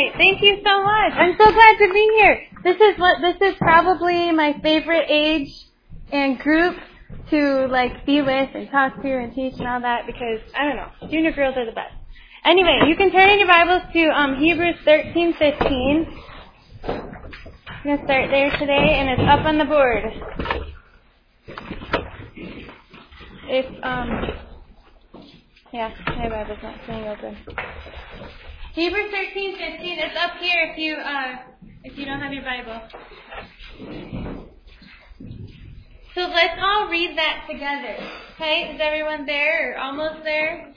right. Thank you so much. I'm so glad to be here. This is probably my favorite age and group to be with and talk to and teach and all that because, I don't know, junior girls are the best. Anyway, you can turn in your Bibles to Hebrews 13:15. I'm going to start there today, and it's up on the board. My Bible's not staying open. Hebrews 13:15. It's up here if you don't have your Bible. So let's all read that together. Okay? Is everyone there or almost there?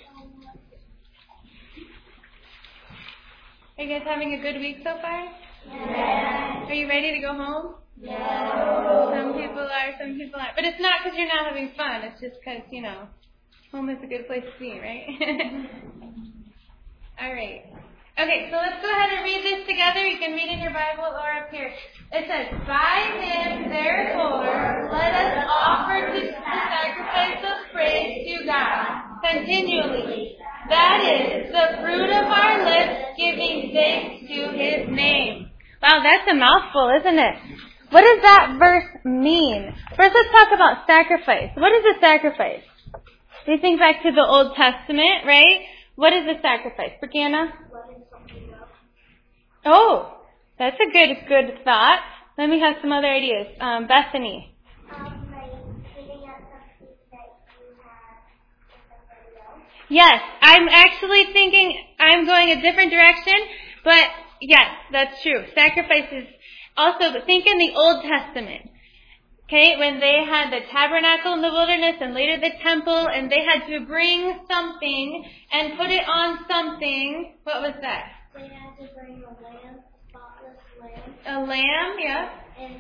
Are you guys having a good week so far? Yes. Are you ready to go home? No. Some people are, some people aren't. But it's not because you're not having fun. It's just because, home is a good place to be, right? All right. Okay, so let's go ahead and read this together. You can read in your Bible or up here. It says, by him, therefore, let us offer the sacrifice of praise to God continually. That is the fruit of our lips, giving thanks to his name. Wow, that's a mouthful, isn't it? What does that verse mean? First, let's talk about sacrifice. What is a sacrifice? We think back to the Old Testament, right? What is a sacrifice? Brianna? Oh, that's a good thought. Then we have some other ideas. Bethany. Giving up something that you have for somebody else. Yes, I'm actually thinking I'm going a different direction, but yes, that's true. Sacrifices. Also, think in the Old Testament. Okay, when they had the tabernacle in the wilderness and later the temple, and they had to bring something and put it on something. What was that? They had to bring a lamb, a spotless lamb. A lamb, yeah. And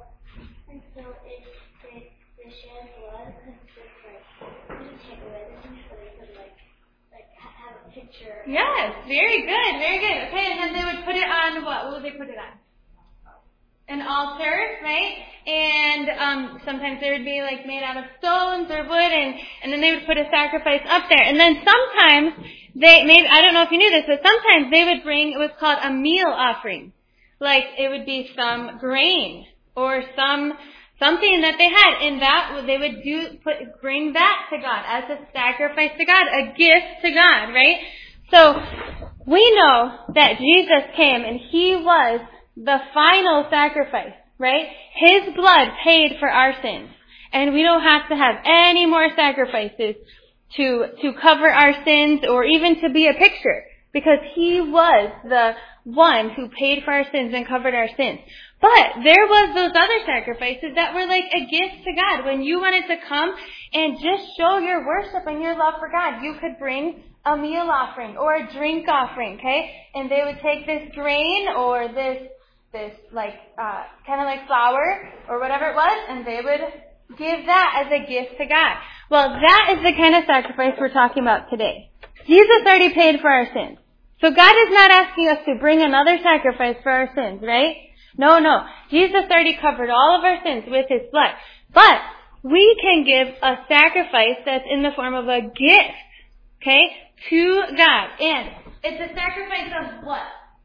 so if they shed blood, you take away the thing so they could have a picture. Yes, very good, very good. Okay, and then they would put it on what? What would they put it on? An altar, right? And sometimes they would be made out of stones or wood, and then they would put a sacrifice up there. And then sometimes I don't know if you knew this, but sometimes they would bring, it was called a meal offering. It would be some grain or something that they had, and that they would bring that to God as a sacrifice to God, a gift to God, right? So we know that Jesus came and he was the final sacrifice, right? His blood paid for our sins. And we don't have to have any more sacrifices to cover our sins or even to be a picture, because he was the one who paid for our sins and covered our sins. But there was those other sacrifices that were like a gift to God. When you wanted to come and just show your worship and your love for God, you could bring a meal offering or a drink offering, okay? And they would take this grain or this kind of like flour or whatever it was, and they would give that as a gift to God. Well, that is the kind of sacrifice we're talking about today. Jesus already paid for our sins. So God is not asking us to bring another sacrifice for our sins, right? No. Jesus already covered all of our sins with his blood. But we can give a sacrifice that's in the form of a gift, okay, to God. And it's a sacrifice of what?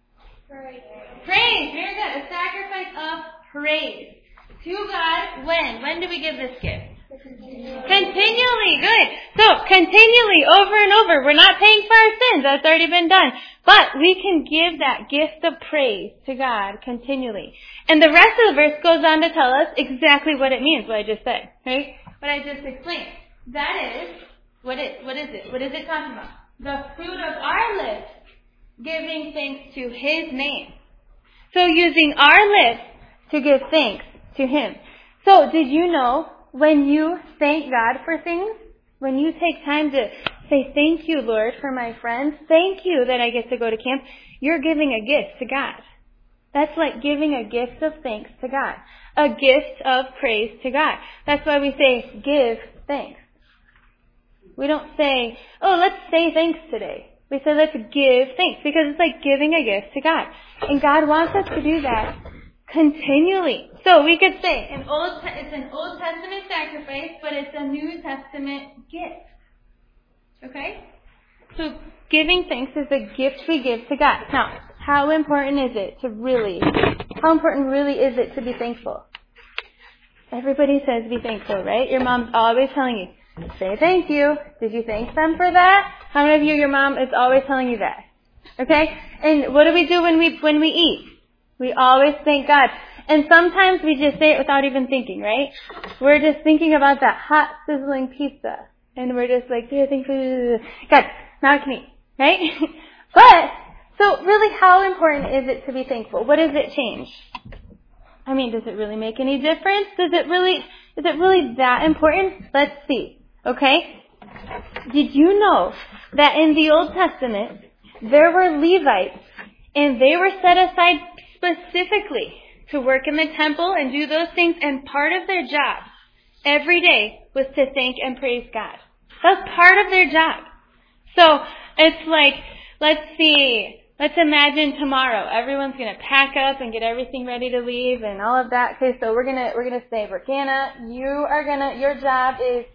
Praise. Very good. A sacrifice of praise to God. When? When do we give this gift? Continually. Good. So, continually, over and over. We're not paying for our sins. That's already been done. But we can give that gift of praise to God continually. And the rest of the verse goes on to tell us exactly what it means, what I just said. Right? What I just explained. That is, what is it? What is it talking about? The fruit of our lips, giving thanks to his name. So using our lips to give thanks to him. So did you know when you thank God for things, when you take time to say, thank you, Lord, for my friends, thank you that I get to go to camp, you're giving a gift to God. That's like giving a gift of thanks to God. A gift of praise to God. That's why we say, give thanks. We don't say, oh, let's say thanks today. We say, let's give thanks, because it's like giving a gift to God. And God wants us to do that continually. So we could say, it's an Old Testament sacrifice, but it's a New Testament gift. Okay? So giving thanks is a gift we give to God. Now, how important is it to be thankful? Everybody says be thankful, right? Your mom's always telling you, say thank you. Did you thank them for that? How many of you, your mom is always telling you that? Okay? And what do we do when we eat? We always thank God. And sometimes we just say it without even thinking, right? We're just thinking about that hot, sizzling pizza. And we're just like, yeah, thank you. God, now I can eat, right? But, so really, how important is it to be thankful? What does it change? I mean, does it really make any difference? Is it really that important? Let's see. Okay? Did you know that in the Old Testament, there were Levites, and they were set aside specifically to work in the temple and do those things, and part of their job every day was to thank and praise God. That's part of their job. So, it's like, let's imagine tomorrow everyone's going to pack up and get everything ready to leave and all of that. Okay, so we're going to say, Brianna, your job is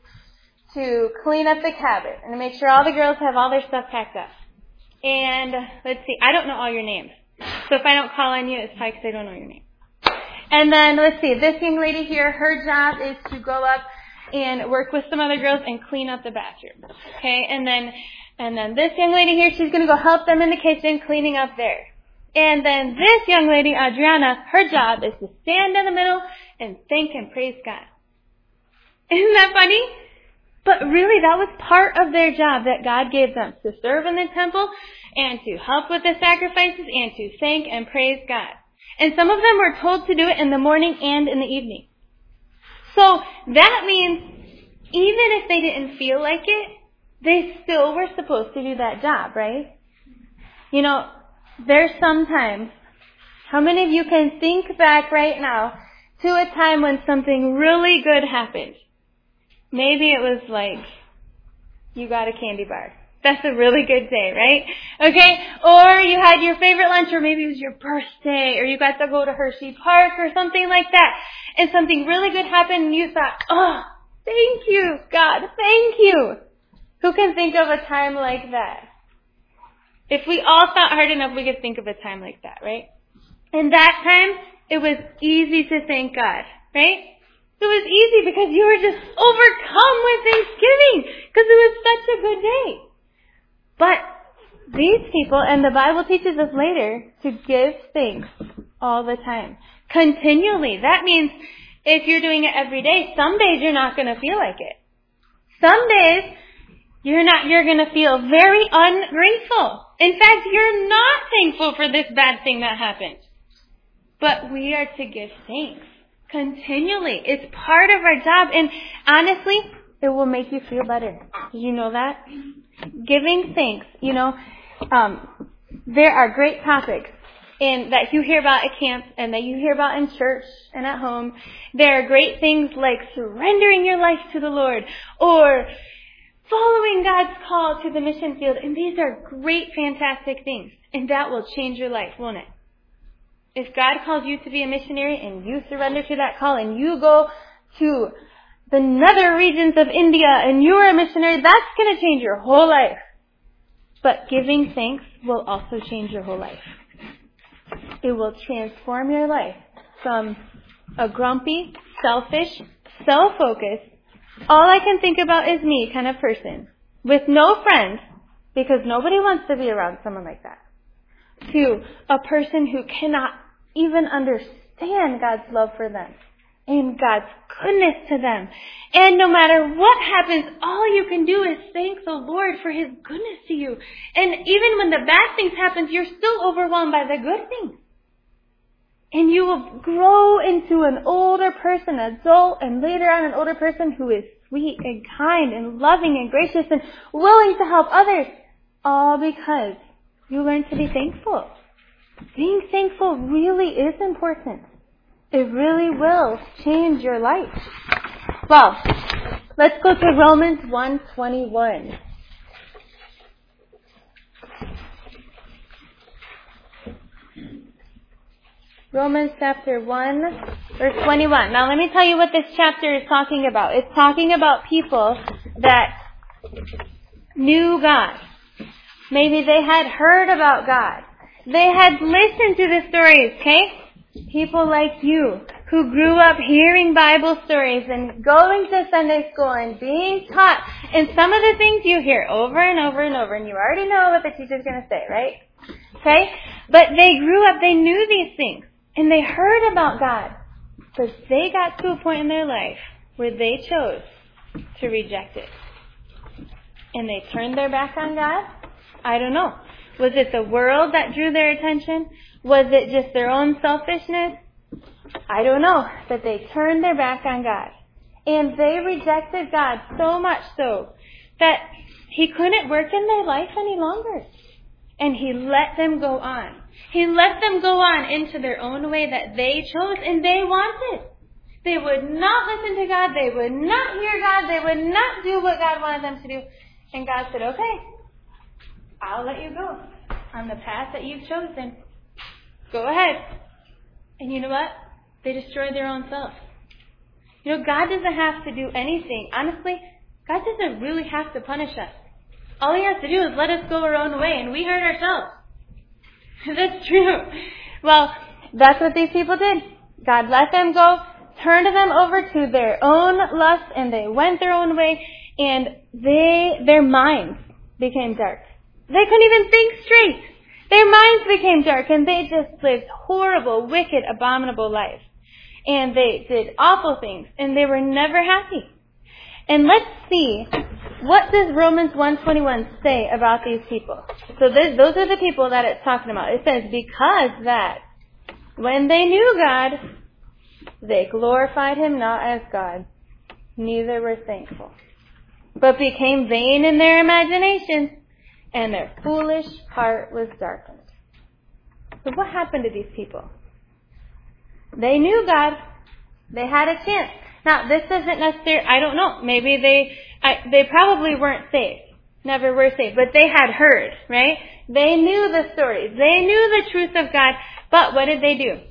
to clean up the cabin and to make sure all the girls have all their stuff packed up. And let's see, I don't know all your names. So if I don't call on you, it's probably because I don't know your name. And then let's see, this young lady here, her job is to go up and work with some other girls and clean up the bathroom. Okay, and then this young lady here, she's going to go help them in the kitchen cleaning up there. And then this young lady, Adriana, her job is to stand in the middle and thank and praise God. Isn't that funny? But really, that was part of their job that God gave them, to serve in the temple and to help with the sacrifices and to thank and praise God. And some of them were told to do it in the morning and in the evening. So that means even if they didn't feel like it, they still were supposed to do that job, right? You know, there's sometimes, how many of you can think back right now to a time when something really good happened? Maybe it was like, you got a candy bar. That's a really good day, right? Okay? Or you had your favorite lunch, or maybe it was your birthday, or you got to go to Hershey Park or something like that. And something really good happened and you thought, oh, thank you, God, thank you. Who can think of a time like that? If we all thought hard enough, we could think of a time like that, right? And that time, it was easy to thank God, right? It was easy because you were just overcome with thanksgiving because it was such a good day. But these people, and the Bible teaches us later, to give thanks all the time. Continually. That means if you're doing it every day, some days you're not going to feel like it. Some days you're going to feel very ungrateful. In fact, you're not thankful for this bad thing that happened. But we are to give thanks continually. It's part of our job, and honestly, it will make you feel better. Did you know that? Giving thanks, there are great topics that you hear about at camp and that you hear about in church and at home. There are great things like surrendering your life to the Lord or following God's call to the mission field. And these are great, fantastic things. And that will change your life, won't it? If God calls you to be a missionary and you surrender to that call and you go to the nether regions of India and you're a missionary, that's going to change your whole life. But giving thanks will also change your whole life. It will transform your life from a grumpy, selfish, self-focused, all I can think about is me kind of person with no friends, because nobody wants to be around someone like that, to a person who cannot even understand God's love for them and God's goodness to them. And no matter what happens, all you can do is thank the Lord for His goodness to you. And even when the bad things happen, you're still overwhelmed by the good things. And you will grow into an older person, adult, and later on an older person who is sweet and kind and loving and gracious and willing to help others. All because you learn to be thankful. Being thankful really is important. It really will change your life. Well, let's go to Romans 1:21. Romans chapter 1, verse 21. Now let me tell you what this chapter is talking about. It's talking about people that knew God. Maybe they had heard about God. They had listened to the stories, okay? People like you who grew up hearing Bible stories and going to Sunday school and being taught. And some of the things you hear over and over and over, and you already know what the teacher's going to say, right? Okay? But they grew up, they knew these things, and they heard about God. But they got to a point in their life where they chose to reject it. And they turned their back on God? I don't know. Was it the world that drew their attention? Was it just their own selfishness? I don't know. But they turned their back on God. And they rejected God so much so that He couldn't work in their life any longer. And He let them go on. He let them go on into their own way that they chose and they wanted. They would not listen to God. They would not hear God. They would not do what God wanted them to do. And God said, okay, I'll let you go on the path that you've chosen. Go ahead. And you know what? They destroyed their own self. You know, God doesn't have to do anything. Honestly, God doesn't really have to punish us. All He has to do is let us go our own way, and we hurt ourselves. That's true. Well, that's what these people did. God let them go, turned them over to their own lust, and they went their own way, and their minds became dark. They couldn't even think straight. Their minds became dark, and they just lived horrible, wicked, abominable lives. And they did awful things, and they were never happy. And let's see, what does Romans 1:21 say about these people? So those are the people that it's talking about. It says, because that when they knew God, they glorified Him not as God, neither were thankful, but became vain in their imagination, and their foolish heart was darkened. So what happened to these people? They knew God. They had a chance. Now, this isn't necessarily, I don't know, maybe they probably weren't saved. Never were saved. But they had heard, right? They knew the stories. They knew the truth of God. But what did they do?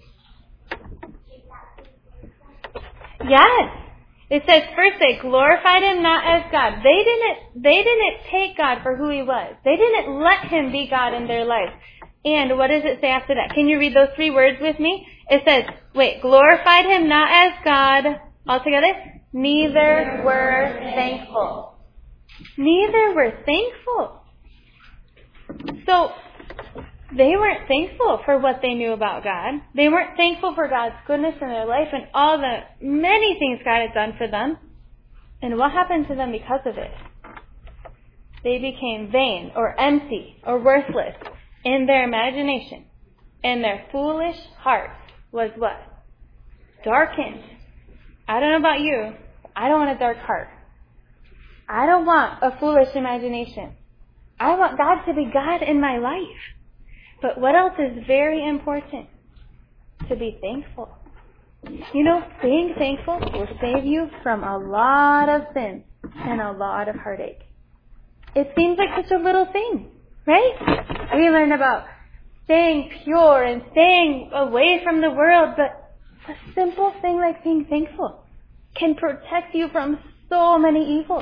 Yes. It says first they glorified Him not as God. They didn't take God for who He was. They didn't let Him be God in their life. And what does it say after that? Can you read those 3 words with me? It says, glorified Him not as God. All together? Neither were thankful. Neither were thankful. So, they weren't thankful for what they knew about God. They weren't thankful for God's goodness in their life and all the many things God had done for them. And what happened to them because of it? They became vain or empty or worthless in their imagination. And their foolish heart was what? Darkened. I don't know about you, but I don't want a dark heart. I don't want a foolish imagination. I want God to be God in my life. But what else is very important? To be thankful. You know, being thankful will save you from a lot of sin and a lot of heartache. It seems like such a little thing, right? We learn about staying pure and staying away from the world, but a simple thing like being thankful can protect you from so many evils.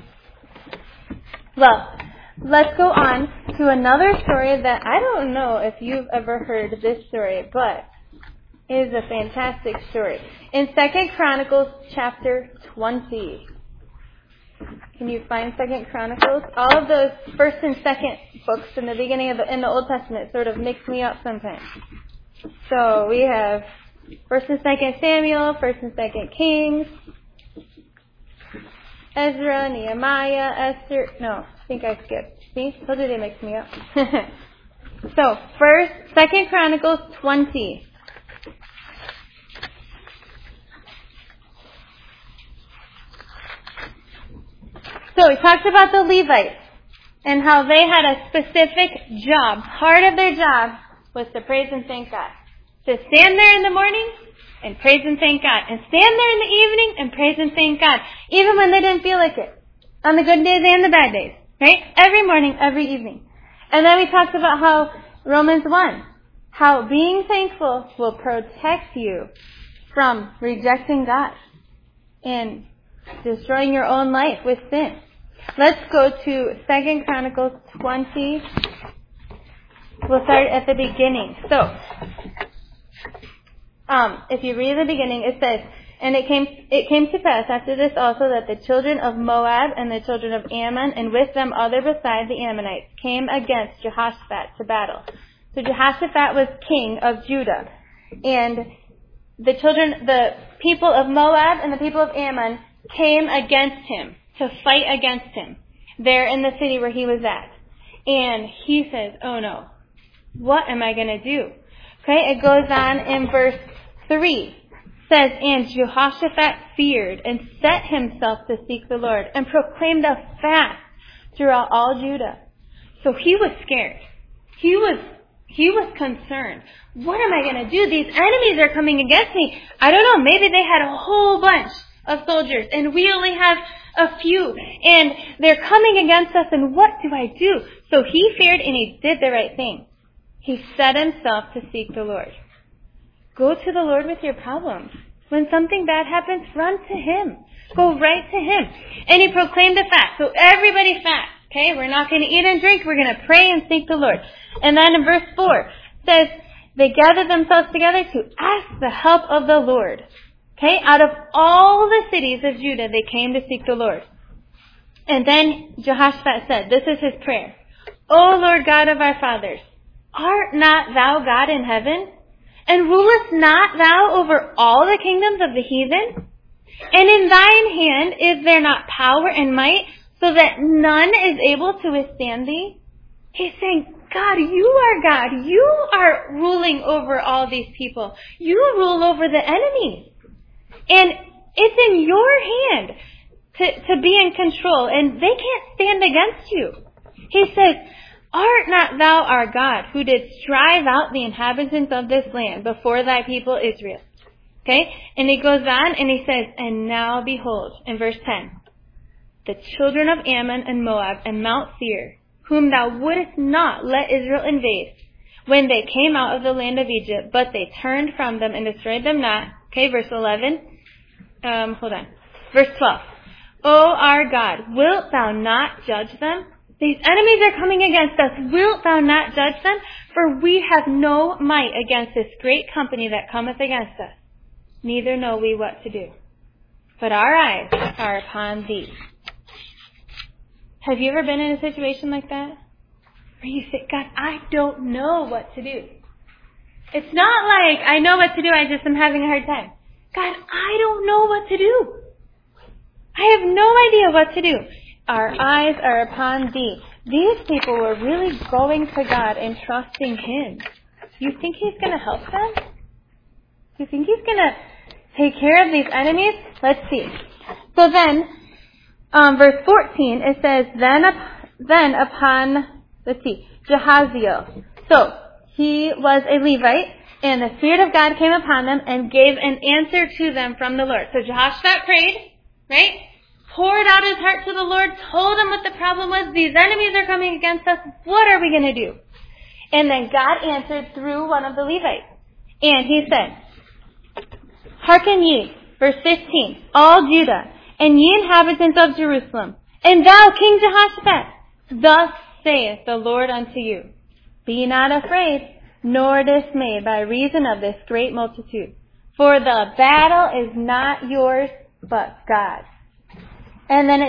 Well, let's go on to another story that I don't know if you've ever heard this story, but it is a fantastic story. In 2 Chronicles chapter 20. Can you find 2 Chronicles? All of those 1st and 2nd books in the beginning in the Old Testament sort of mix me up sometimes. So we have 1st and 2nd Samuel, 1st and 2nd Kings, Ezra, Nehemiah, Esther. No, I think I skipped. See? Told you they mix me up. So, 2 Chronicles 20. So, we talked about the Levites and how they had a specific job. Part of their job was to praise and thank God. To stand there in the morning and praise and thank God. And stand there in the evening and praise and thank God. Even when they didn't feel like it. On the good days and the bad days. Right? Every morning, every evening. And then we talked about how Romans 1. How being thankful will protect you from rejecting God. And destroying your own life with sin. Let's go to 2 Chronicles 20. We'll start at the beginning. So, if you read the beginning, it says, and it came to pass after this also that the children of Moab and the children of Ammon, and with them other beside the Ammonites, came against Jehoshaphat to battle. So Jehoshaphat was king of Judah. And the people of Moab and the people of Ammon came against him to fight against him there in the city where he was at. And he says, oh no, what am I going to do? Okay, it goes on in verse 3. Says, and Jehoshaphat feared and set himself to seek the Lord and proclaimed a fast throughout all Judah. So he was scared. He was concerned. What am I going to do? These enemies are coming against me. I don't know. Maybe they had a whole bunch of soldiers and we only have a few. And they're coming against us, and what do I do? So he feared, and he did the right thing. He set himself to seek the Lord. Go to the Lord with your problems. When something bad happens, run to Him. Go right to Him. And he proclaimed a fast. So everybody fast. Okay, we're not going to eat and drink. We're going to pray and seek the Lord. And then in verse 4, it says, they gathered themselves together to ask the help of the Lord. Okay, out of all the cities of Judah, they came to seek the Lord. And then Jehoshaphat said, this is his prayer. O Lord God of our fathers, art not thou God in heaven? And rulest not thou over all the kingdoms of the heathen? And in thine hand is there not power and might, so that none is able to withstand thee? He's saying, God, you are God. You are ruling over all these people. You rule over the enemies. And it's in your hand to be in control, and they can't stand against you. He says, art not thou our God, who didst drive out the inhabitants of this land before thy people Israel? Okay? And he goes on and he says, and now behold, in verse 10, the children of Ammon and Moab and Mount Seir, whom thou wouldest not let Israel invade, when they came out of the land of Egypt, but they turned from them and destroyed them not. Okay, verse 11. Verse 12. O our God, wilt thou not judge them? These enemies are coming against us. Wilt thou not judge them? For we have no might against this great company that cometh against us. Neither know we what to do. But our eyes are upon thee. Have you ever been in a situation like that? Where you say, God, I don't know what to do. It's not like I know what to do, I just am having a hard time. God, I don't know what to do. I have no idea what to do. Our eyes are upon thee. These people were really going to God and trusting Him. You think He's going to help them? You think He's going to take care of these enemies? Let's see. So then, verse 14, it says, then upon, Jahaziel. So, he was a Levite, and the Spirit of God came upon them and gave an answer to them from the Lord. So Jehoshaphat prayed, right? Poured out his heart to the Lord, told him what the problem was. These enemies are coming against us. What are we going to do? And then God answered through one of the Levites. And he said, hearken ye, verse 15, all Judah, and ye inhabitants of Jerusalem, and thou, King Jehoshaphat, thus saith the Lord unto you, be not afraid, nor dismayed by reason of this great multitude. For the battle is not yours, but God's. And then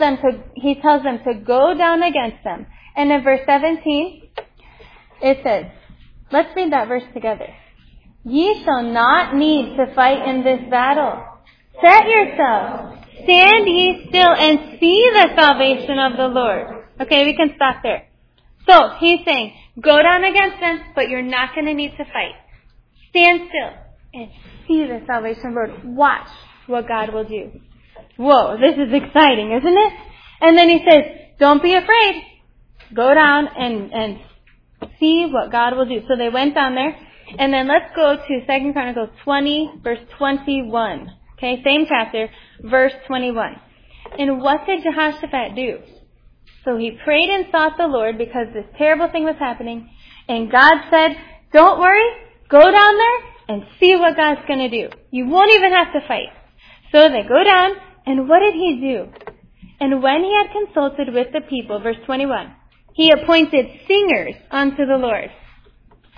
he tells them to go down against them. And in verse 17, it says, let's read that verse together. Ye shall not need to fight in this battle. Set yourselves, stand ye still, and see the salvation of the Lord. Okay, we can stop there. So, he's saying, go down against them, but you're not going to need to fight. Stand still and see the salvation of the Lord. Watch what God will do. Whoa, this is exciting, isn't it? And then he says, don't be afraid. Go down and see what God will do. So they went down there. And then let's go to 2 Chronicles 20, verse 21. Okay, same chapter, verse 21. And what did Jehoshaphat do? So he prayed and sought the Lord because this terrible thing was happening. And God said, don't worry, go down there and see what God's going to do. You won't even have to fight. So they go down, and what did he do? And when he had consulted with the people, verse 21, he appointed singers unto the Lord.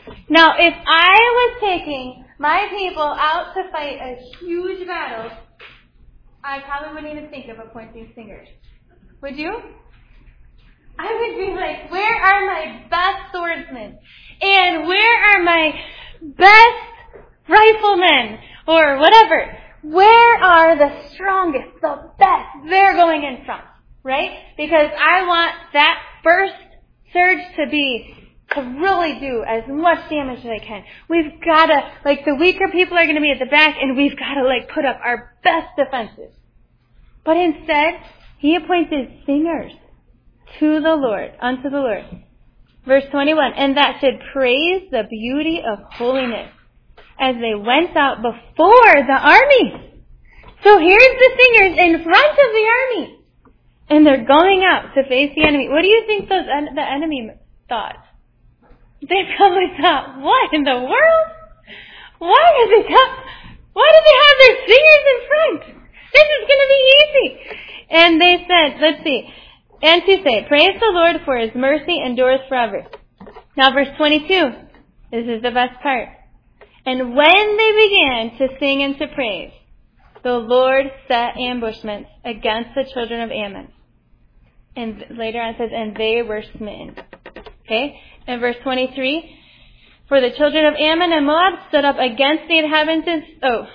Now, if I was taking my people out to fight a huge battle, I probably wouldn't even think of appointing singers. Would you? I would be like, where are my best swordsmen? And where are my best riflemen? Or whatever. Where are the strongest, the best? They're going in front, right? Because I want that first surge to really do as much damage as I can. We've gotta, the weaker people are going to be at the back, and we've got to, put up our best defenses. But instead, he appointed singers to the Lord, unto the Lord. Verse 21, and that should praise the beauty of holiness as they went out before the army. So here's the singers in front of the army. And they're going out to face the enemy. What do you think the enemy thought? They probably thought, what in the world? Why did they have their singers in front? This is going to be easy. And they said, let's see. And to say, praise the Lord, for his mercy endures forever. Now verse 22. This is the best part. And when they began to sing and to praise, the Lord set ambushments against the children of Ammon. And later on it says, and they were smitten. Okay? And verse 23, for the children of Ammon and Moab stood up against the inhabitants. Oh.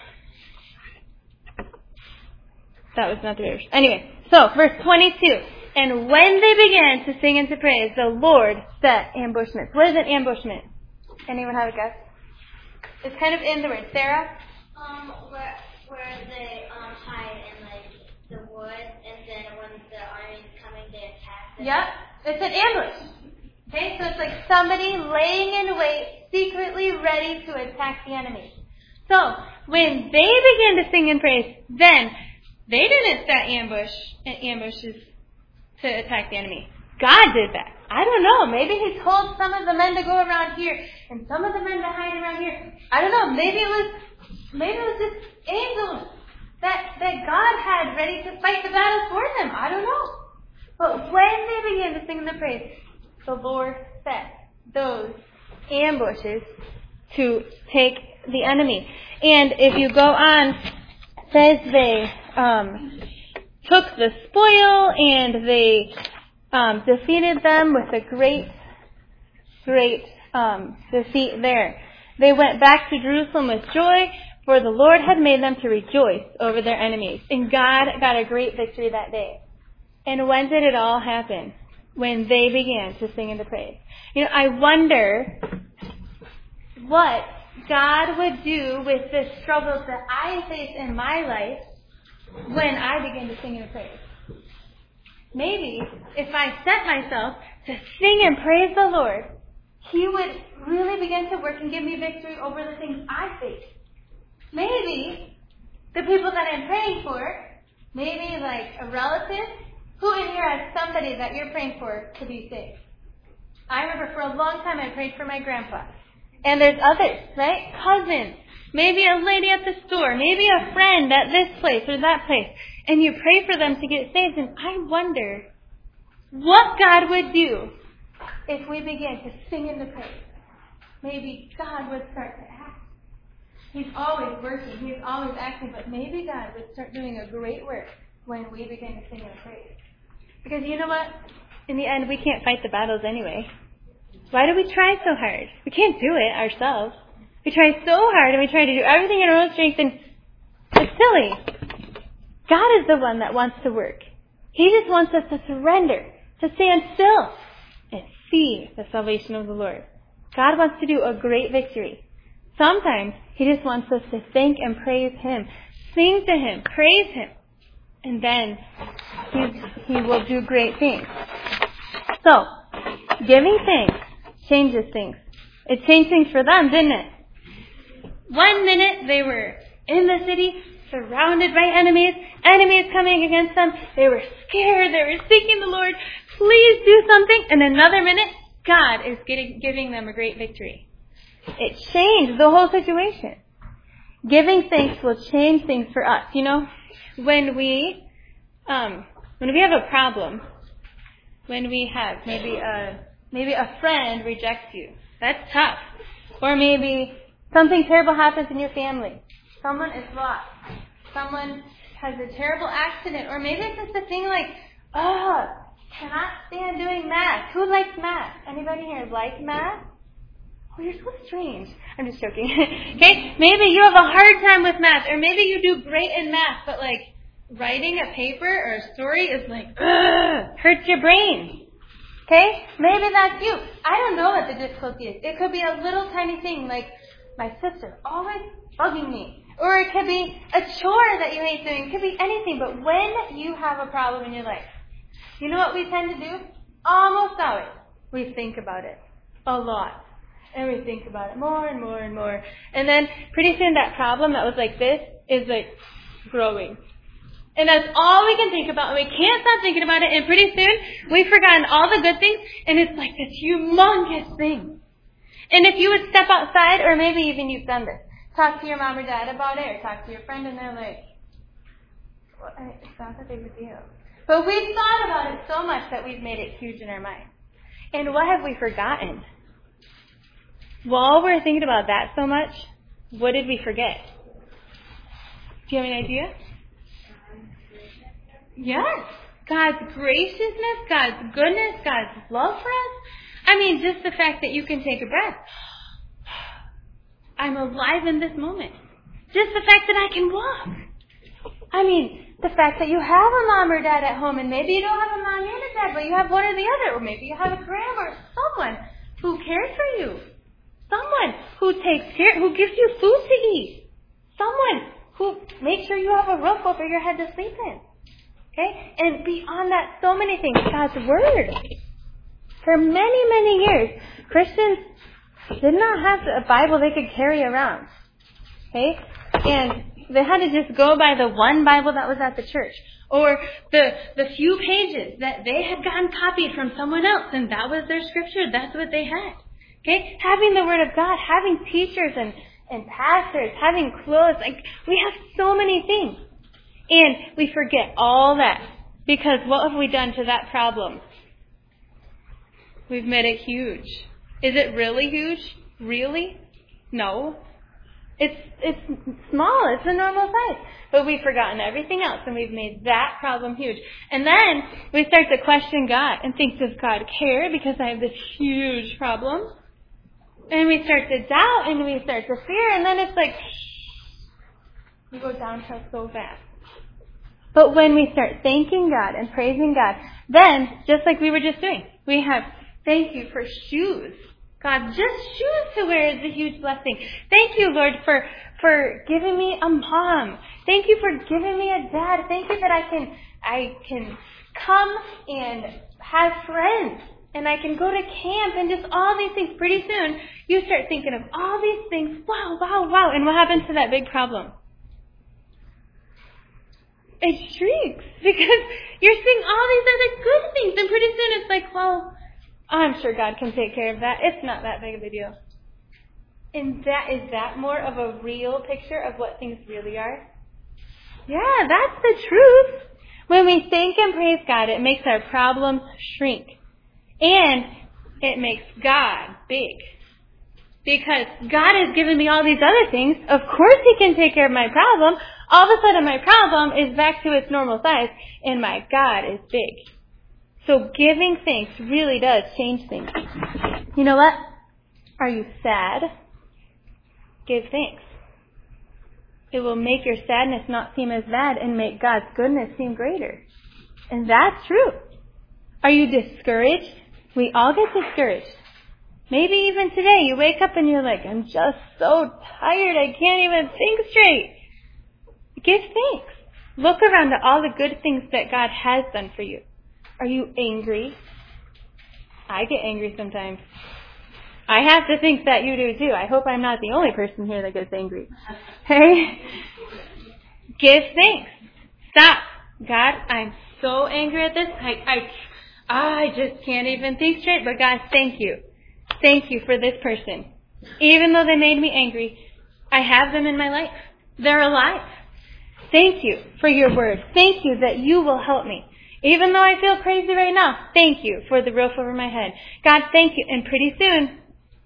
That was not the verse. Anyway, so verse 22. And when they began to sing and to praise, the Lord set ambushments. What is an ambushment? Anyone have a guess? It's kind of in the word. Sarah? Where they hide in the woods, and then when the army's coming, they attack them. Yep, it's an ambush. Okay, so it's like somebody laying in wait, secretly ready to attack the enemy. So when they began to sing and praise, then they didn't set ambushes to attack the enemy. God did that. I don't know. Maybe he told some of the men to go around here and some of the men to hide around here. I don't know. Maybe it was just angels that God had ready to fight the battle for them. I don't know. But when they began to sing and to praise, the Lord set those ambushes to take the enemy. And if you go on, it says they took the spoil and they defeated them with a great defeat there. They went back to Jerusalem with joy, for the Lord had made them to rejoice over their enemies. And God got a great victory that day. And when did it all happen? When they began to sing and to praise. I wonder what God would do with the struggles that I face in my life when I begin to sing and to praise. Maybe if I set myself to sing and praise the Lord, he would really begin to work and give me victory over the things I face. Maybe the people that I'm praying for, maybe like a relative. Who in here has somebody that you're praying for to be saved? I remember for a long time I prayed for my grandpa. And there's others, right? Cousins. Maybe a lady at the store. Maybe a friend at this place or that place. And you pray for them to get saved. And I wonder what God would do if we began to sing in the praise. Maybe God would start to act. He's always working. He's always acting. But maybe God would start doing a great work when we begin to sing and praise. Because you know what? In the end, we can't fight the battles anyway. Why do we try so hard? We can't do it ourselves. We try so hard and we try to do everything in our own strength, and it's silly. God is the one that wants to work. He just wants us to surrender, to stand still, and see the salvation of the Lord. God wants to do a great victory. Sometimes he just wants us to thank and praise him, sing to him, praise him. And then he will do great things. So, giving thanks changes things. It changed things for them, didn't it? 1 minute they were in the city, surrounded by enemies coming against them. They were scared. They were seeking the Lord. Please do something. And another minute, God is giving them a great victory. It changed the whole situation. Giving thanks will change things for us. When we have a problem, when we have maybe a friend rejects you, that's tough. Or maybe something terrible happens in your family. Someone is lost. Someone has a terrible accident. Or maybe it's just a thing like, cannot stand doing math. Who likes math? Anybody here like math? Oh, you're so strange. I'm just joking. Okay? Maybe you have a hard time with math. Or maybe you do great in math, but like writing a paper or a story is like, hurts your brain. Okay? Maybe that's you. I don't know what the difficulty is. It could be a little tiny thing like my sister always bugging me. Or it could be a chore that you hate doing. It could be anything. But when you have a problem in your life, you know what we tend to do? Almost always. We think about it a lot. And we think about it more and more and more. And then pretty soon that problem that was like this is like growing. And that's all we can think about. And we can't stop thinking about it. And pretty soon we've forgotten all the good things. And it's like this humongous thing. And if you would step outside, or maybe even you've done this, talk to your mom or dad about it, or talk to your friend, and they're like, well, it's not that big of a deal. But we've thought about it so much that we've made it huge in our mind. And what have we forgotten? While we're thinking about that so much, what did we forget? Do you have any idea? Yes. God's graciousness, God's goodness, God's love for us. I mean, just the fact that you can take a breath. I'm alive in this moment. Just the fact that I can walk. I mean, the fact that you have a mom or dad at home, and maybe you don't have a mom and a dad, but you have one or the other, or maybe you have a grandma or someone who cares for you. Someone who takes care, who gives you food to eat. Someone who makes sure you have a roof over your head to sleep in. Okay? And beyond that, so many things. God's Word. For many, many years, Christians did not have a Bible they could carry around. Okay? And they had to just go by the one Bible that was at the church. Or the few pages that they had gotten copied from someone else, and that was their scripture. That's what they had. Okay? Having the Word of God, having teachers and pastors, having clothes. Like, we have so many things. And we forget all that. Because what have we done to that problem? We've made it huge. Is it really huge? Really? No. It's small. It's a normal size. But we've forgotten everything else, and we've made that problem huge. And then we start to question God and think, does God care because I have this huge problem? And we start to doubt, and we start to fear, and then it's like, we go downhill so fast. But when we start thanking God and praising God, then, just like we were just doing, we have, thank you for shoes. God, just shoes to wear is a huge blessing. Thank you, Lord, for giving me a mom. Thank you for giving me a dad. Thank you that I can come and have friends. And I can go to camp and just all these things. Pretty soon, you start thinking of all these things. Wow, wow, wow. And what happens to that big problem? It shrinks because you're seeing all these other good things. And pretty soon it's like, well, I'm sure God can take care of that. It's not that big of a deal. And is that more of a real picture of what things really are? Yeah, that's the truth. When we thank and praise God, it makes our problems shrink. And it makes God big. Because God has given me all these other things. Of course He can take care of my problem. All of a sudden my problem is back to its normal size. And my God is big. So giving thanks really does change things. You know what? Are you sad? Give thanks. It will make your sadness not seem as bad and make God's goodness seem greater. And that's true. Are you discouraged? We all get discouraged. Maybe even today you wake up and you're like, I'm just so tired, I can't even think straight. Give thanks. Look around at all the good things that God has done for you. Are you angry? I get angry sometimes. I have to think that you do too. I hope I'm not the only person here that gets angry. Hey? Give thanks. Stop. God, I'm so angry at this. I just can't even think straight. But God, thank you. Thank you for this person. Even though they made me angry, I have them in my life. They're alive. Thank you for your word. Thank you that you will help me. Even though I feel crazy right now, thank you for the roof over my head. God, thank you. And pretty soon,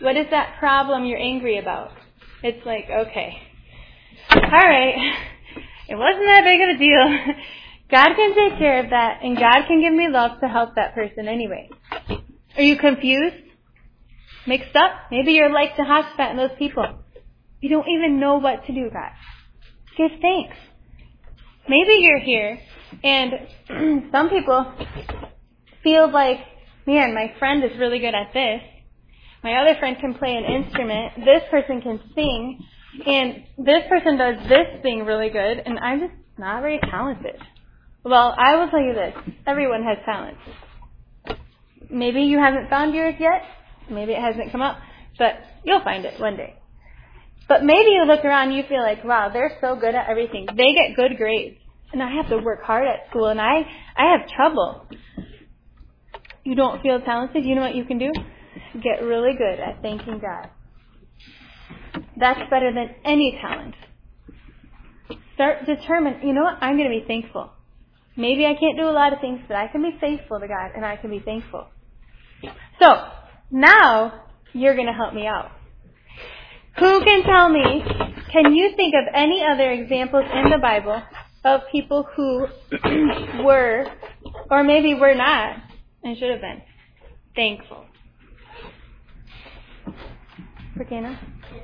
What is that problem you're angry about? It's like, okay, all right, it wasn't that big of a deal. God can take care of that, and God can give me love to help that person anyway. Are you confused? Mixed up? Maybe you're like Jehoshaphat and those people. You don't even know what to do, God. Give thanks. Maybe you're here, and some people feel like, man, my friend is really good at this. My other friend can play an instrument. This person can sing. And this person does this thing really good, and I'm just not very talented. Well, I will tell you this. Everyone has talents. Maybe you haven't found yours yet. Maybe it hasn't come up. But you'll find it one day. But maybe you look around and you feel like, wow, they're so good at everything. They get good grades. And I have to work hard at school, and I have trouble. You don't feel talented? You know what you can do? Get really good at thanking God. That's better than any talent. Start determined, you know what? I'm going to be thankful. Maybe I can't do a lot of things, but I can be faithful to God, and I can be thankful. So, now, you're going to help me out. Who can tell me, can you think of any other examples in the Bible of people who were, or maybe were not, and should have been, thankful? Regina?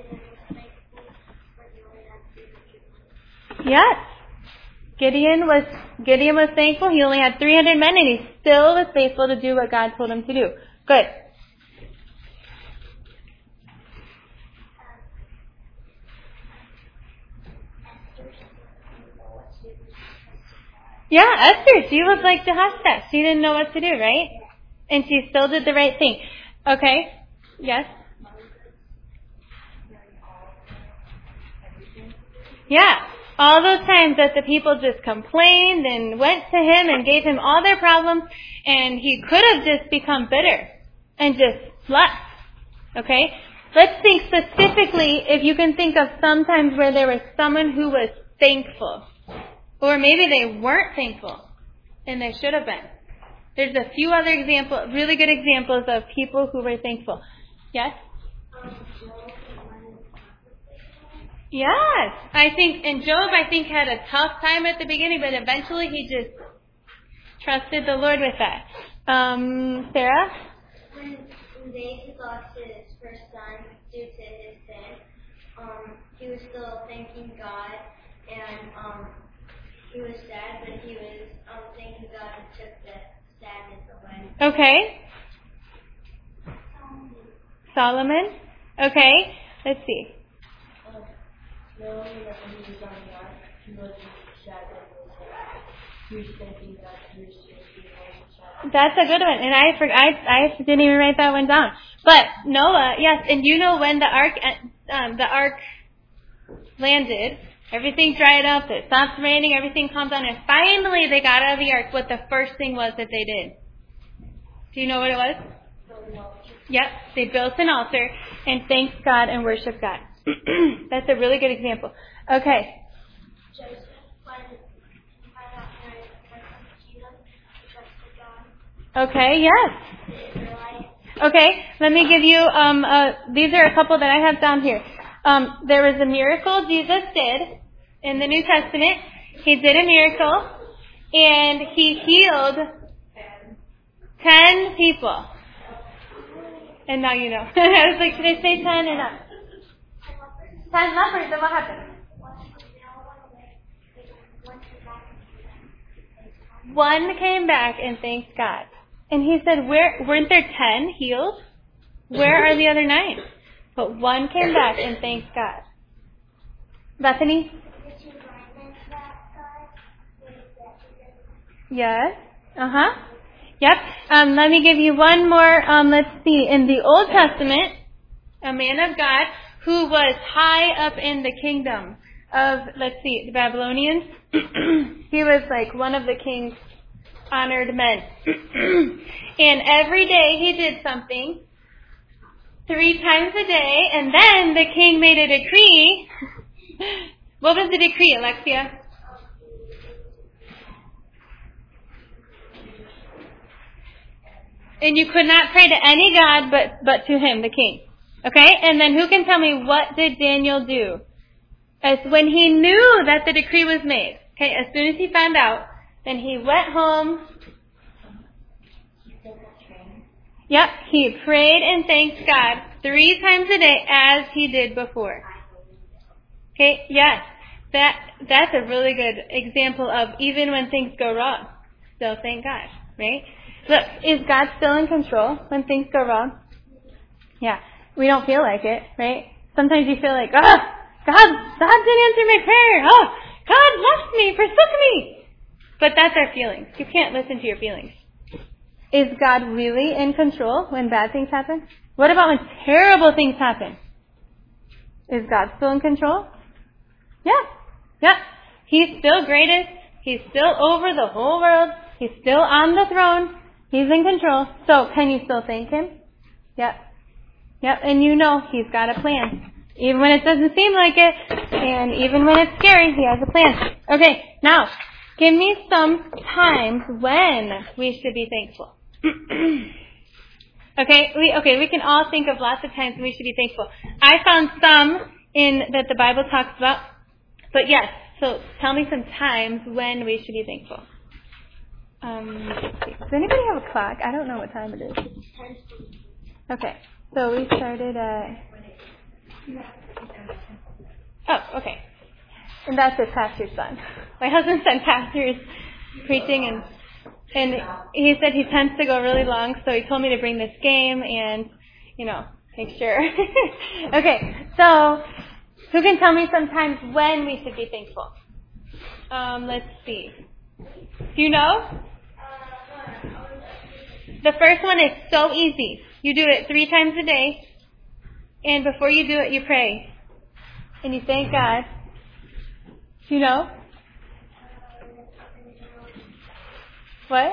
Yes. Gideon was thankful. He only had 300 men, and he still was faithful to do what God told him to do. Good. Yeah, Esther, she was like Jehoshaphat. She didn't know what to do, right? And she still did the right thing. Okay. Yes? Yeah. All those times that the people just complained and went to him and gave him all their problems, and he could have just become bitter and just left. Okay? Let's think specifically if you can think of some times where there was someone who was thankful. Or maybe they weren't thankful, and they should have been. There's a few other examples, really good examples of people who were thankful. Yes? Yes. And Job, had a tough time at the beginning, but eventually he just trusted the Lord with that. Sarah? When David lost his first son due to his sin, he was still thanking God, and he was sad, but he was thanking God and took the sadness away. Okay. Solomon? Okay. Let's see. Knowing that when he was on the ark, he wasn't sad that he was thanking God, he was just being sad. That's a good one, and I didn't even write that one down. But Noah, yes, and you know when the ark landed, everything dried up, it stopped raining, everything calmed down, and finally they got out of the ark. What the first thing was that they did? Do you know what it was? Yep, they built an altar and thanked God and worshiped God. That's a really good example. Okay. Joseph, when he found out Mary was from Judah, he trusted God. Okay, yes. The Israelites. Okay, let me give you, these are a couple that I have down here. There was a miracle Jesus did in the New Testament. He did a miracle, and he healed 10 people. And now you know. I was like, should I say 10 or not? 10 lepers, and what happened? One came back and thanked God. And he said, weren't there 10 healed? Where are the other 9? But one came back and thanked God. Bethany? Yes. Yep. Let me give you one more. Let's see. In the Old Testament, a man of God who was high up in the kingdom of, the Babylonians. He was like one of the king's honored men. And every day he did something 3 times a day, and then the king made a decree. What was the decree, Alexia? And you could not pray to any god but to him, the king. Okay? And then who can tell me what did Daniel do? As when he knew that the decree was made. Okay, as soon as he found out, then he went home. Yep, he prayed and thanked God 3 times a day as he did before. Okay, yes. That's a really good example of even when things go wrong, still thank God, right? Look, is God still in control when things go wrong? Yeah. We don't feel like it, right? Sometimes you feel like, God didn't answer my prayer. Oh, God left me, forsook me. But that's our feelings. You can't listen to your feelings. Is God really in control when bad things happen? What about when terrible things happen? Is God still in control? Yeah. He's still greatest. He's still over the whole world. He's still on the throne. He's in control. So can you still thank Him? Yep. And you know He's got a plan. Even when it doesn't seem like it, and even when it's scary, He has a plan. Okay, now, give me some times when we should be thankful. We can all think of lots of times when we should be thankful. I found some that the Bible talks about. But yes, so tell me some times when we should be thankful. Does anybody have a clock? I don't know what time it is. Okay, so we started at... Oh, okay. And that's his pastor's son. My husband's son pastor is preaching, and he said he tends to go really long, so he told me to bring this game and, make sure. Okay, so... who can tell me sometimes when we should be thankful? Let's see. Do you know? The first one is so easy. You do it 3 times a day. And before you do it, you pray. And you thank God. Do you know? What?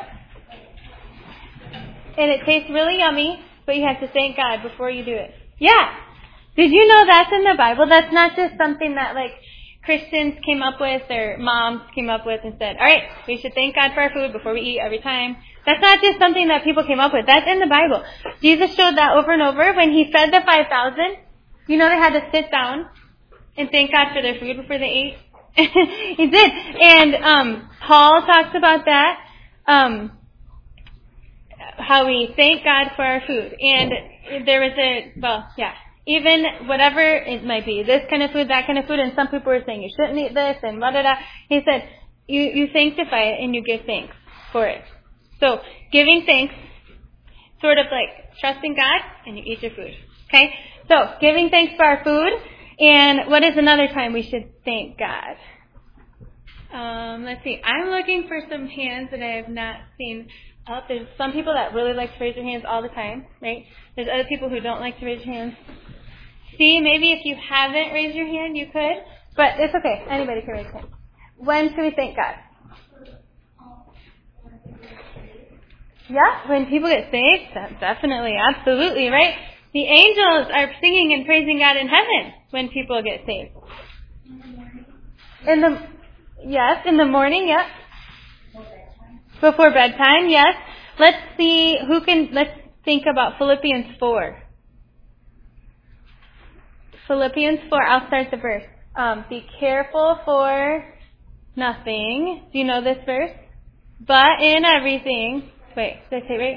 And it tastes really yummy, but you have to thank God before you do it. Yeah! Did you know that's in the Bible? That's not just something that Christians came up with or moms came up with and said, all right, we should thank God for our food before we eat every time. That's not just something that people came up with. That's in the Bible. Jesus showed that over and over when He fed the 5,000. They had to sit down and thank God for their food before they ate. He did. And Paul talks about that, how we thank God for our food. And there was even whatever it might be, this kind of food, that kind of food, and some people were saying you shouldn't eat this, and blah-da-da. He said, you sanctify it and you give thanks for it. So, giving thanks, sort of like trusting God, and you eat your food. Okay? So, giving thanks for our food, and what is another time we should thank God? Let's see. I'm looking for some hands that I have not seen up. There's some people that really like to raise their hands all the time, right? There's other people who don't like to raise their hands. See, maybe if you haven't raised your hand, you could. But it's okay. Anybody can raise their hand. When should we thank God? Yeah, when people get saved, definitely, absolutely, right? The angels are singing and praising God in heaven when people get saved. In the morning, yeah. Before bedtime, yes. Let's think about Philippians 4. Philippians 4, I'll start the verse. Be careful for nothing. Do you know this verse? But in everything. Wait, did I say right?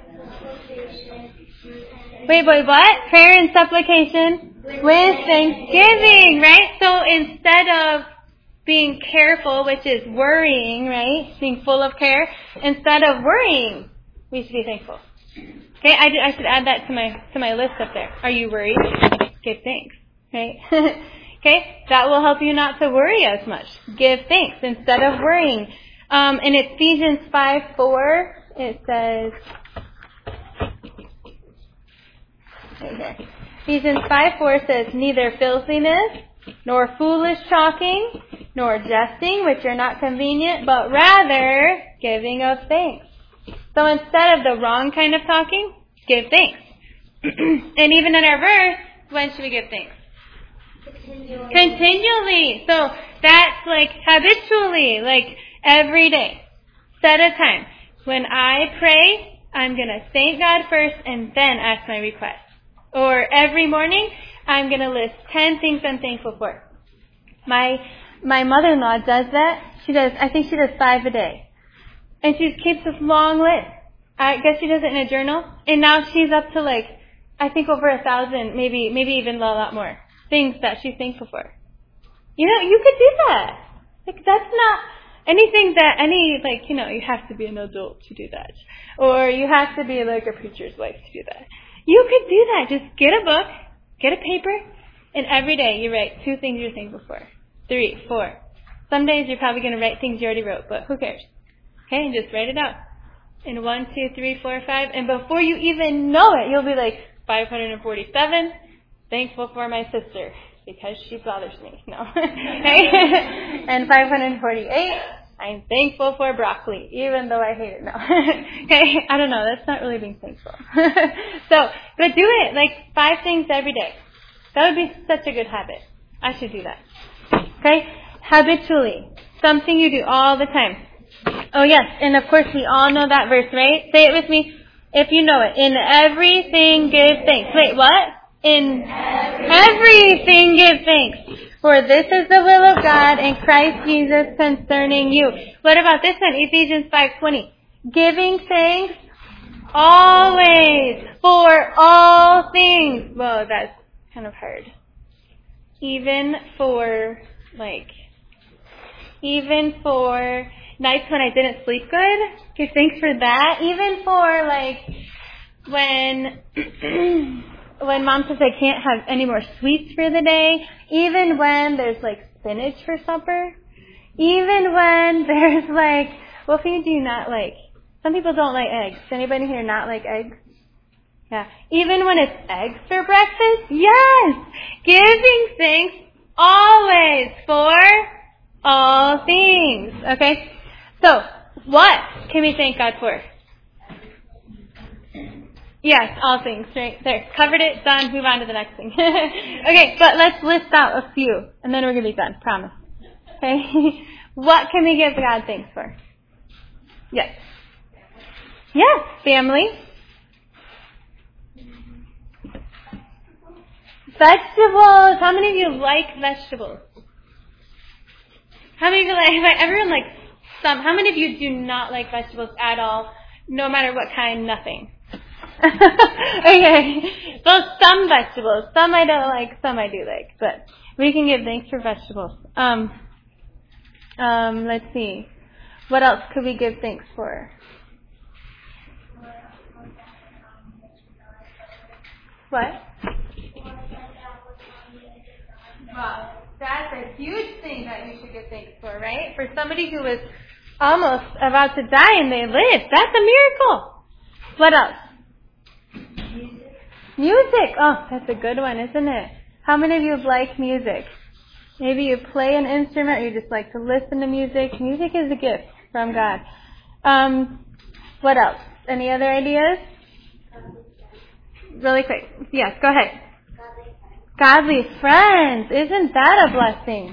Wait, what? Prayer and supplication with thanksgiving, right? So instead of being careful, which is worrying, right? Being full of care, instead of worrying, we should be thankful. Okay, I should add that to my list up there. Are you worried? Give thanks, right? Okay, that will help you not to worry as much. Give thanks instead of worrying. In Ephesians 5:4, it says, right here. Ephesians 5:4 says, neither filthiness, nor foolish talking, nor jesting, which are not convenient, but rather giving of thanks. So instead of the wrong kind of talking, give thanks. And even in our verse, when should we give thanks? Continually. So that's like habitually, like every day. Set a time. When I pray, I'm going to thank God first and then ask my request. Or every morning, I'm going to list 10 things I'm thankful for. My mother-in-law does that. I think she does 5 a day. And she keeps this long list. I guess she does it in a journal. And now she's up to I think over 1,000, maybe even a lot more things that she's thankful for. You could do that. That's not anything that you have to be an adult to do that. Or you have to be a preacher's wife to do that. You could do that. Just get a book, get a paper, and every day you write 2 things you're thankful for. 3, 4. Some days you're probably going to write things you already wrote, but who cares? Okay, and just write it out. And 1, 2, 3, 4, 5. And before you even know it, you'll be 547, thankful for my sister, because she bothers me. No. And 548, I'm thankful for broccoli, even though I hate it. No. Okay, I don't know, that's not really being thankful. But do it, 5 things every day. That would be such a good habit. I should do that. Okay, habitually, something you do all the time. Oh yes, and of course we all know that verse, right? Say it with me if you know it. In everything give thanks. Wait, what? In everything give thanks. For this is the will of God in Christ Jesus concerning you. What about this one? Ephesians 5:20. Giving thanks always for all things. Whoa, that's kind of hard. Even for nights when I didn't sleep good, give thanks for that. Even for when Mom says I can't have any more sweets for the day. Even when there's spinach for supper. Even when there's what thing do you not like? Some people don't like eggs. Does anybody here not like eggs? Yeah. Even when it's eggs for breakfast? Yes! Giving thanks always for all things. Okay? So, what can we thank God for? Yes, all things. Right there. Covered it, done, move on to the next thing. Okay, but let's list out a few, and then we're going to be done. Promise. Okay? What can we give God thanks for? Yes. Yes, family. Vegetables. How many of you like vegetables? How many of you like, everyone likes some. How many of you do not like vegetables at all? No matter what kind, nothing. Okay. So some vegetables. Some I don't like, some I do like. But we can give thanks for vegetables. Let's see. What else could we give thanks for? What? Wow. That's a huge thing that you should give thanks for, right? For somebody who was almost about to die and they lived. That's a miracle. What else? Music. Oh, that's a good one, isn't it? How many of you like music? Maybe you play an instrument or you just like to listen to music. Music is a gift from God. What else? Any other ideas? Really quick. Yes, go ahead. Godly friends. Isn't that a blessing?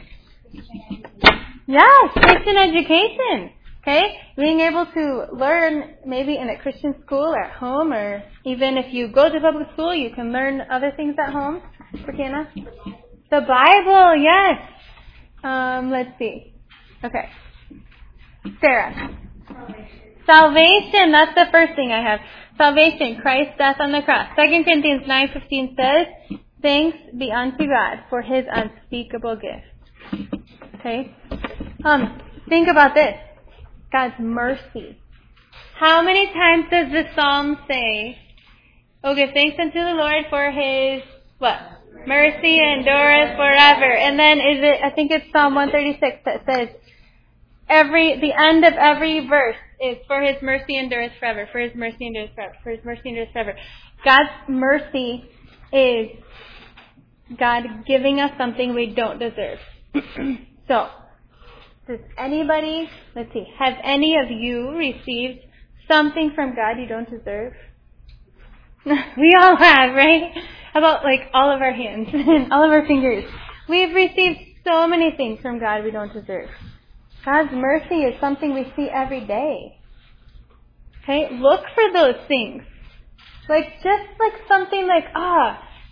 Yes, Christian education. Okay? Being able to learn maybe in a Christian school or at home, or even if you go to public school, you can learn other things at home. Brianna? The Bible, yes. Let's see. Okay. Sarah. Salvation, that's the first thing I have. Salvation, Christ's death on the cross. 2 Corinthians 9:15 says, thanks be unto God for his unspeakable gift. Okay? Think about this. God's mercy. How many times does the Psalm say, oh, give thanks unto the Lord for his, what? Mercy endureth forever. And then I think it's Psalm 136 that says, the end of every verse is for his mercy endureth forever, for his mercy endureth forever, for his mercy endureth forever. God's mercy is God giving us something we don't deserve. So, does anybody, let's see, have any of you received something from God you don't deserve? We all have, right? How about all of our hands and all of our fingers? We've received so many things from God we don't deserve. God's mercy is something we see every day. Okay? Look for those things. Something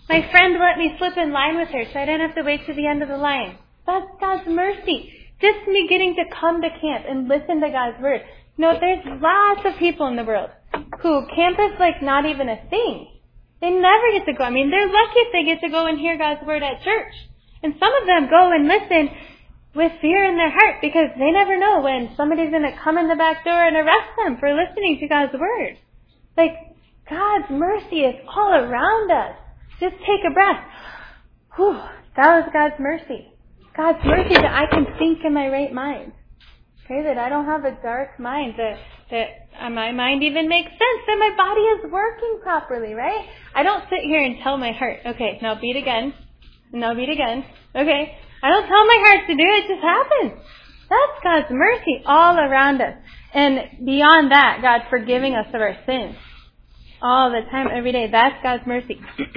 My friend let me slip in line with her so I didn't have to wait to the end of the line. That's God's mercy. Just me getting to come to camp and listen to God's word. There's lots of people in the world who camp is like not even a thing. They never get to go. They're lucky if they get to go and hear God's word at church. And some of them go and listen with fear in their heart because they never know when somebody's going to come in the back door and arrest them for listening to God's word. Like, God's mercy is all around us. Just take a breath. Whew, that was God's mercy. God's mercy that I can think in my right mind. Okay, that I don't have a dark mind, that my mind even makes sense, that my body is working properly, right? I don't sit here and tell my heart, okay, now beat again, and now beat again. Okay, I don't tell my heart to do it, it just happens. That's God's mercy all around us. And beyond that, God forgiving us of our sins. All the time, every day. That's God's mercy.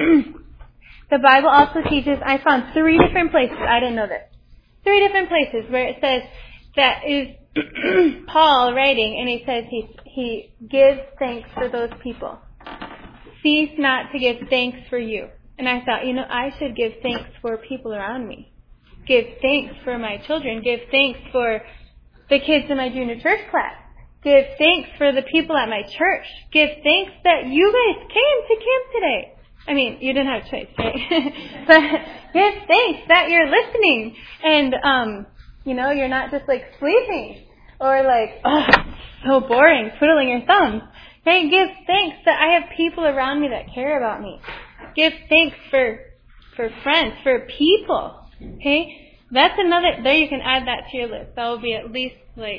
The Bible also teaches, I found 3 different places, I didn't know this, 3 different places where it says, that is Paul writing, and he says he gives thanks for those people. Cease not to give thanks for you. And I thought, I should give thanks for people around me. Give thanks for my children. Give thanks for the kids in my junior church class. Give thanks for the people at my church. Give thanks that you guys came to camp today. You didn't have a choice, right? But give thanks that you're listening. And, you're not just like sleeping or like, so boring, twiddling your thumbs. Okay, give thanks that I have people around me that care about me. Give thanks for friends, for people. Okay, that's another, there you can add that to your list. That will be at least like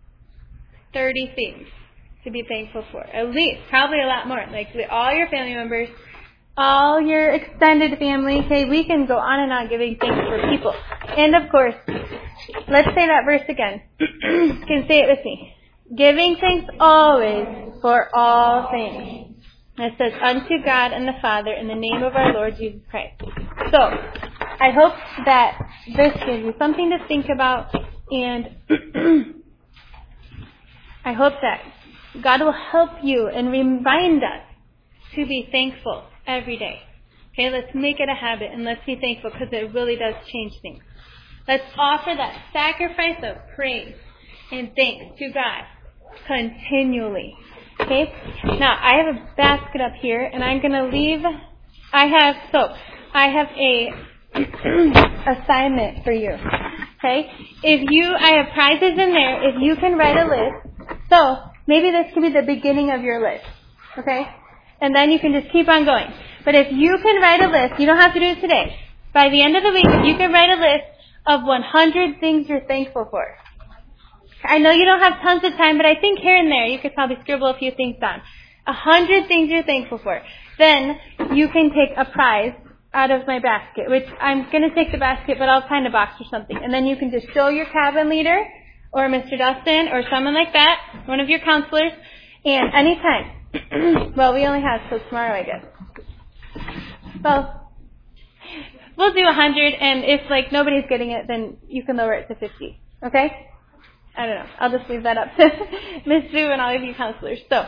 30 things to be thankful for. At least, probably a lot more. Like all your family members, all your extended family. Okay, we can go on and on giving thanks for people. And of course, let's say that verse again. You can say it with me. Giving thanks always for all things. It says, unto God and the Father in the name of our Lord Jesus Christ. So, I hope that this gives you something to think about, and I hope that God will help you and remind us to be thankful every day. Okay, let's make it a habit and let's be thankful because it really does change things. Let's offer that sacrifice of praise and thanks to God continually. Okay? Now, I have a basket up here and I'm going to leave. I have a assignment for you. Okay? I have prizes in there. If you can write a list. So, maybe this could be the beginning of your list. Okay? And then you can just keep on going. But if you can write a list, you don't have to do it today. By the end of the week, if you can write a list of 100 things you're thankful for. I know you don't have tons of time, but I think here and there you could probably scribble a few things down. 100 things you're thankful for. Then you can take a prize out of my basket, which I'm going to take the basket, but I'll find a box or something. And then you can just show your cabin leader or Mr. Dustin or someone like that, one of your counselors, and anytime. Well, we only have till tomorrow, I guess. Well, we'll do 100, and if nobody's getting it, then you can lower it to 50. Okay? I don't know. I'll just leave that up to Miss Sue and all of you counselors. So,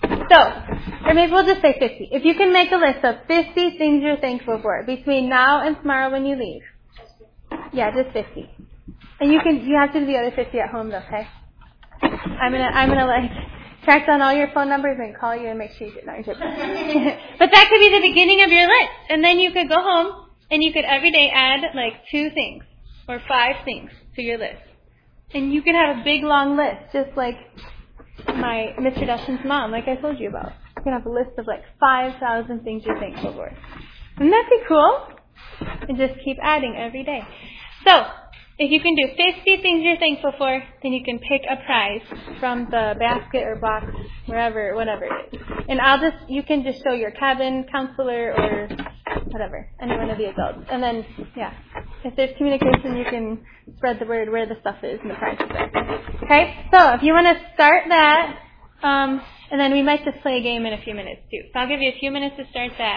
or maybe we'll just say 50. If you can make a list of 50 things you're thankful for between now and tomorrow when you leave. Yeah, just 50. And you have to do the other 50 at home, though, okay? I'm gonna track down all your phone numbers and call you and make sure you get no. But that could be the beginning of your list, and then you could go home and you could every day add 2 things or 5 things to your list, and you could have a big long list, just like my Mr. Dustin's mom, like I told you about. You can have a list of 5,000 things you're thankful for. Wouldn't that be cool? And just keep adding every day. So, if you can do 50 things you're thankful for, then you can pick a prize from the basket or box, wherever, whatever it is. And you can just show your cabin counselor or whatever, any one of the adults. And then, yeah, if there's communication, you can spread the word where the stuff is and the prizes are. Okay? So, if you want to start that, and then we might just play a game in a few minutes too. So I'll give you a few minutes to start that.